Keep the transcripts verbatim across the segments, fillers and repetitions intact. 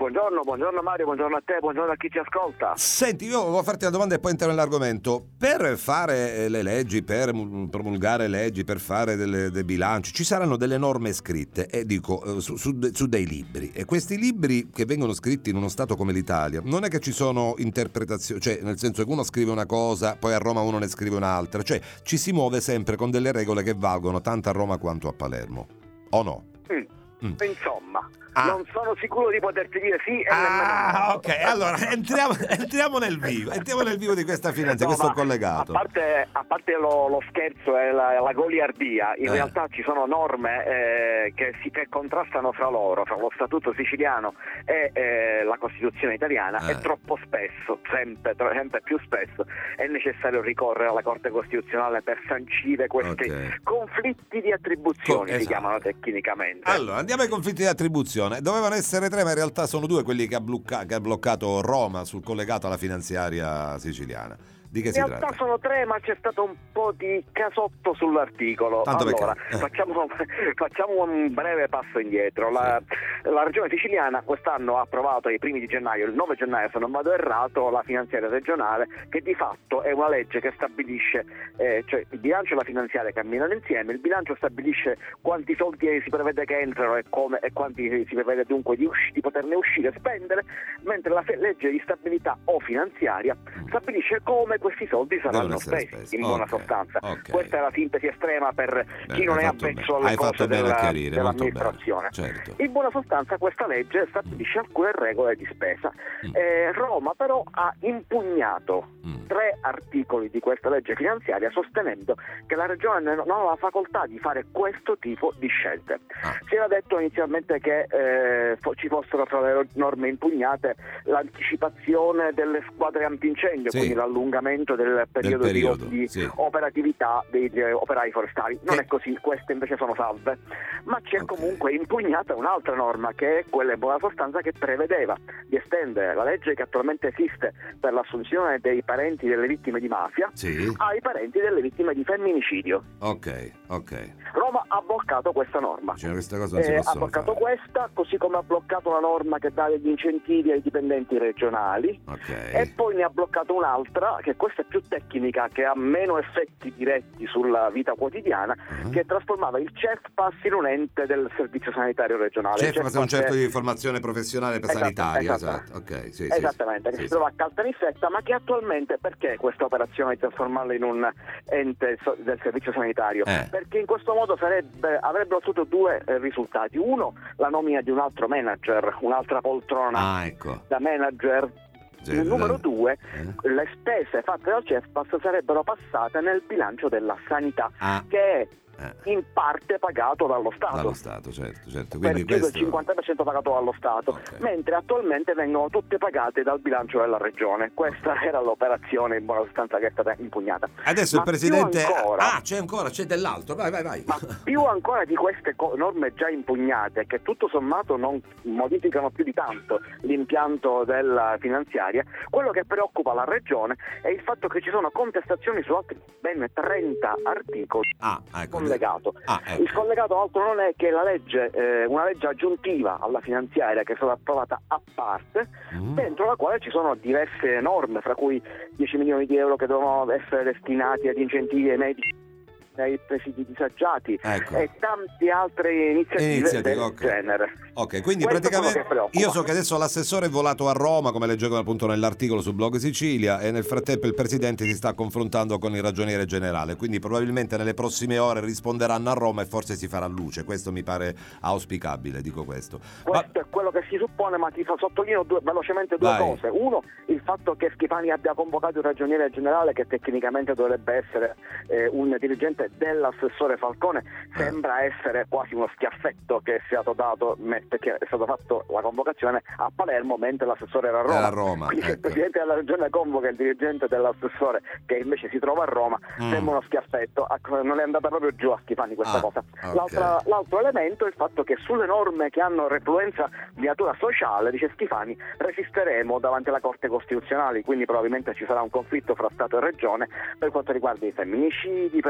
buongiorno, buongiorno Mario, buongiorno a te, buongiorno a chi ci ascolta. Senti, io volevo farti una domanda e poi entrare nell'argomento. Per fare le leggi, per promulgare leggi, per fare delle, dei bilanci, ci saranno delle norme scritte, e dico, su, su, su dei libri. E questi libri che vengono scritti in uno Stato come l'Italia, non è che ci sono interpretazioni, cioè nel senso che uno scrive una cosa, poi a Roma uno ne scrive un'altra, cioè ci si muove sempre con delle regole che valgono tanto a Roma quanto a Palermo, o no? Mm. Mm. Insomma, ah. non sono sicuro di poterti dire sì e ah, nemmeno ok, allora entriamo, entriamo nel vivo, entriamo nel vivo di questa finanza, no, questo ma collegato. A parte, a parte lo, lo scherzo e la, la goliardia, in eh. realtà ci sono norme eh, che si che contrastano fra loro, fra lo Statuto siciliano e eh, la Costituzione italiana, eh. e troppo spesso, sempre, tro- sempre più spesso, è necessario ricorrere alla Corte Costituzionale per sancire questi okay. conflitti di attribuzioni, Co- esatto. si chiamano tecnicamente. Allora, andiamo ai conflitti di attribuzione. Dovevano essere tre, ma in realtà sono due quelli che ha, blocca- che ha bloccato Roma sul collegato alla finanziaria siciliana. Di che In si realtà tratta? sono tre, ma c'è stato un po' di casotto sull'articolo. Tanto allora, eh. facciamo, facciamo un breve passo indietro. La, sì. la Regione Siciliana quest'anno ha approvato ai primi di gennaio, il nove gennaio se non vado errato, la finanziaria regionale, che di fatto è una legge che stabilisce, eh, cioè il bilancio e la finanziaria camminano insieme. Il bilancio stabilisce quanti soldi si prevede che entrano e come e quanti si prevede dunque di, usci- di poterne uscire e spendere, mentre la fe- legge di stabilità o finanziaria stabilisce come questi soldi saranno spesi, spesi, in okay, buona sostanza. Okay. Questa è la sintesi estrema per Beh, chi non è avvezzo alle hai cose della, chiarire, dell'amministrazione. Certo. In buona sostanza questa legge stabilisce mm. alcune regole di spesa. Mm. Eh, Roma però ha impugnato mm. tre articoli di questa legge finanziaria sostenendo che la Regione non ha la facoltà di fare questo tipo di scelte. Ah. Si era detto inizialmente che eh, ci fossero tra le norme impugnate l'anticipazione delle squadre antincendio, sì. quindi l'allungamento del periodo, del periodo di, di sì. operatività degli operai forestali. Non che... è così, queste invece sono salve, ma c'è okay. comunque impugnata un'altra norma, che è quella in buona sostanza che prevedeva di estendere la legge che attualmente esiste per l'assunzione dei parenti delle vittime di mafia sì. ai parenti delle vittime di femminicidio. Ok, ok. Roma ha bloccato questa norma. Cioè, questa cosa non si eh, ha bloccato fare. questa, così come ha bloccato una norma che dà degli incentivi ai dipendenti regionali, okay. e poi ne ha bloccato un'altra, che questa è più tecnica, che ha meno effetti diretti sulla vita quodiana, uh-huh. che trasformava il CEFPAS in un ente del servizio sanitario regionale. CEFPAS è un certo è... di formazione professionale per esatto, sanitaria, esatto. esatto. Okay, sì, Esattamente, sì, che sì, si trova a Caltanissetta, ma che attualmente, perché questa operazione di trasformarla in un ente del servizio sanitario? Eh. Perché in questo modo sarebbe, avrebbero ottenuto due eh, risultati. Uno, la nomina di un altro manager, un'altra poltrona ah, ecco. da manager. Il numero due, eh? le spese fatte dal CEFPAS sarebbero passate nel bilancio della sanità, ah. che è in parte pagato dallo Stato. Dallo Stato, certo, certo. Quindi perché questo... il cinquanta per cento pagato dallo Stato, okay. mentre attualmente vengono tutte pagate dal bilancio della Regione. Questa okay. era l'operazione in buona sostanza che è stata impugnata. Adesso ma il Presidente... Ancora, ah, c'è ancora, c'è dell'altro, vai, vai, vai. Ma più ancora di queste co- norme già impugnate, che tutto sommato non modificano più di tanto l'impianto della finanziaria, quello che preoccupa la Regione è il fatto che ci sono contestazioni su altri ben trenta articoli. Ah, ecco. Collegato. Ah, ecco. Il collegato altro non è che la legge, eh, una legge aggiuntiva alla finanziaria che è stata approvata a parte, mm. dentro la quale ci sono diverse norme, fra cui dieci milioni di euro che devono essere destinati ad incentivi ai medici, ai presidi disagiati, ecco. e tante altre iniziative, iniziative del okay. genere. Ok, quindi Questo praticamente io so che adesso l'assessore è volato a Roma, come leggevo appunto nell'articolo su Blog Sicilia, e nel frattempo il presidente si sta confrontando con il ragioniere generale, quindi probabilmente nelle prossime ore risponderanno a Roma e forse si farà luce. Questo mi pare auspicabile, dico questo. Questo Ma... è quello che si suppone, ma ti fa sottolineo due, velocemente due Vai. cose. Uno, il fatto che Schifani abbia convocato il ragioniere generale, che tecnicamente dovrebbe essere eh, un dirigente dell'assessore Falcone, sembra eh. essere quasi uno schiaffetto che è stato dato, perché è stato fatto la convocazione a Palermo mentre l'assessore era a Roma. Era a Roma Quindi ecco. il presidente della regione convoca il dirigente dell'assessore che invece si trova a Roma, mm. sembra uno schiaffetto. Non è andata proprio giù a Schifani questa ah, cosa. Okay. L'altra, l'altro elemento è il fatto che sulle norme che hanno refluenza di natura sociale, dice Schifani, resisteremo davanti alla Corte Costituzionale, quindi probabilmente ci sarà un conflitto fra Stato e Regione per quanto riguarda i femminicidi, per quanto riguarda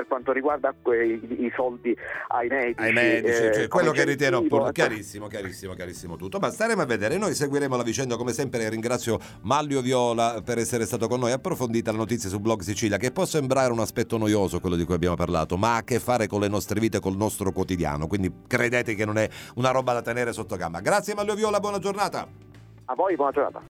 riguarda i, i soldi ai medici, ai medici eh, cioè, quello che ritiene opportuno. cioè... Chiarissimo, chiarissimo, chiarissimo tutto. Ma staremo a vedere, noi seguiremo la vicenda come sempre. Ringrazio Manlio Viola per essere stato con noi. Approfondita la notizia su Blog Sicilia, che può sembrare un aspetto noioso quello di cui abbiamo parlato, ma ha a che fare con le nostre vite, col nostro quotidiano, quindi credete che non è una roba da tenere sotto gamba. Grazie Manlio Viola, buona giornata. A voi buona giornata.